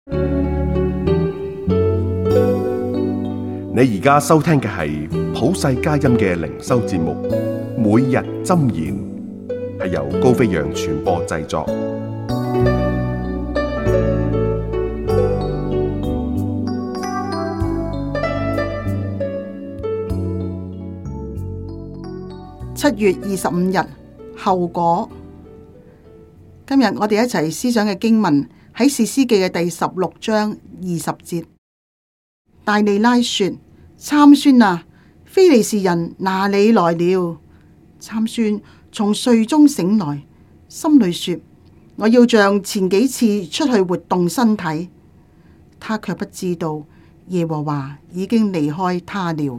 你而家收聽嘅係普世佳音嘅靈修節目，每日箴言，係由高飛揚傳播製作。 7月25日，後果。今日我哋一齊思想嘅經文喺士師記嘅第16章20節。大利拉說：參孫啊，非利士人拿你來了。參孫從睡中醒來，心裏說：我要像前幾次出去活動身體。他卻不知道耶和華已經離開他了。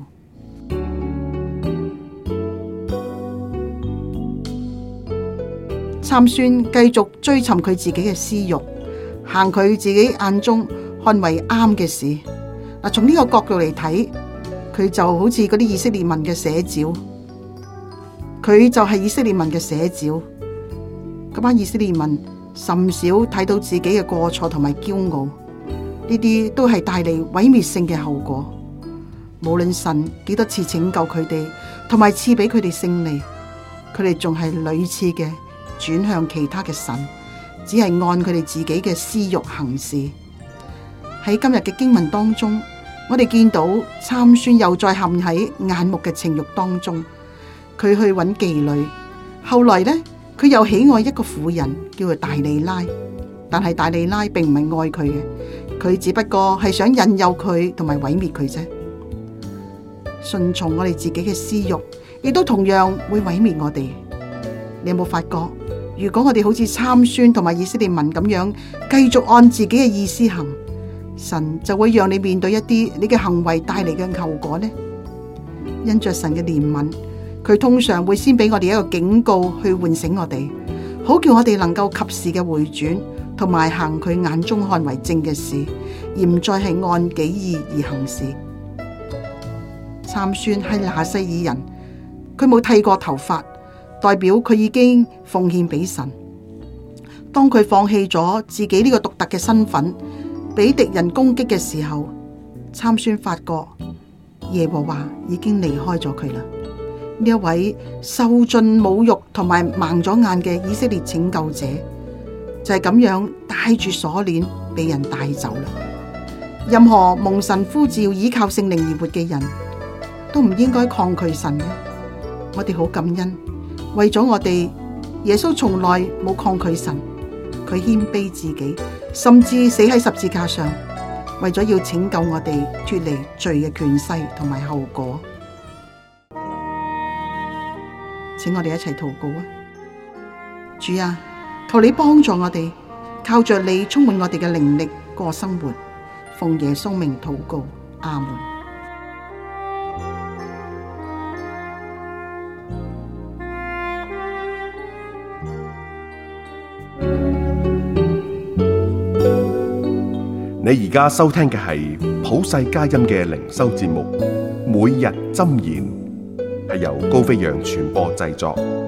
參孫繼續追尋佢自己嘅私欲，行佢自己眼中看為啱嘅事。嗱，從呢個角度嚟睇，佢就好似嗰啲以色列民嘅寫照，佢就係以色列民嘅寫照。嗰班以色列民甚少睇到自己嘅過錯同埋驕傲，呢啲都係帶嚟毀滅性嘅後果。無論神幾多次拯救佢哋，同埋賜俾佢哋勝利，佢哋仲係屢次嘅轉向其他嘅神，只係按佢哋自己嘅私欲行事。喺今日嘅經文當中，我哋見到參孫又再陷喺眼目嘅情欲當中，佢去揾妓女。後來呢，佢又喜愛一個婦人，叫做大利拉。但係大利拉並唔係愛佢嘅，佢只不過係想引誘佢同埋毀滅佢啫。順從我哋自己嘅私欲，亦都同樣會毀滅我哋。你有冇發覺？如果我哋好似參孫同埋以色列民咁樣，繼續按自己嘅意思行，神就會讓你面對一啲你嘅行為帶嚟嘅後果呢？因着神嘅憐憫，佢通常會先俾我哋一個警告，去喚醒我哋，好叫我哋能夠及時嘅回轉，同埋行佢眼中看為正嘅事，而唔再係按己意而行事。參孫係拿細耳人，佢冇剃過頭髮，代表佢已經奉獻俾神。當佢放棄咗自己呢個獨特嘅身份，俾敵人攻擊嘅時候，參孫發覺耶和華已經離開咗佢啦。呢一位受盡侮辱同埋盲咗眼嘅以色列拯救者，就係咁樣帶住鎖鏈俾人帶走啦。任何蒙神呼召依靠聖靈而活嘅人，都唔應該抗拒神嘅。我哋好感恩，為咗我哋，耶穌從來冇抗拒神，佢謙卑自己，甚至死喺十字架上，為咗要拯救我哋脫離罪嘅權勢同埋後果。請我哋一齊禱告啊！主啊，求你幫助我哋，靠着你充滿我哋嘅靈力過生活，奉耶穌名禱告，阿門。 你而家收聽嘅係普世佳音嘅靈修節目，每日箴言，係由高飛揚傳播製作。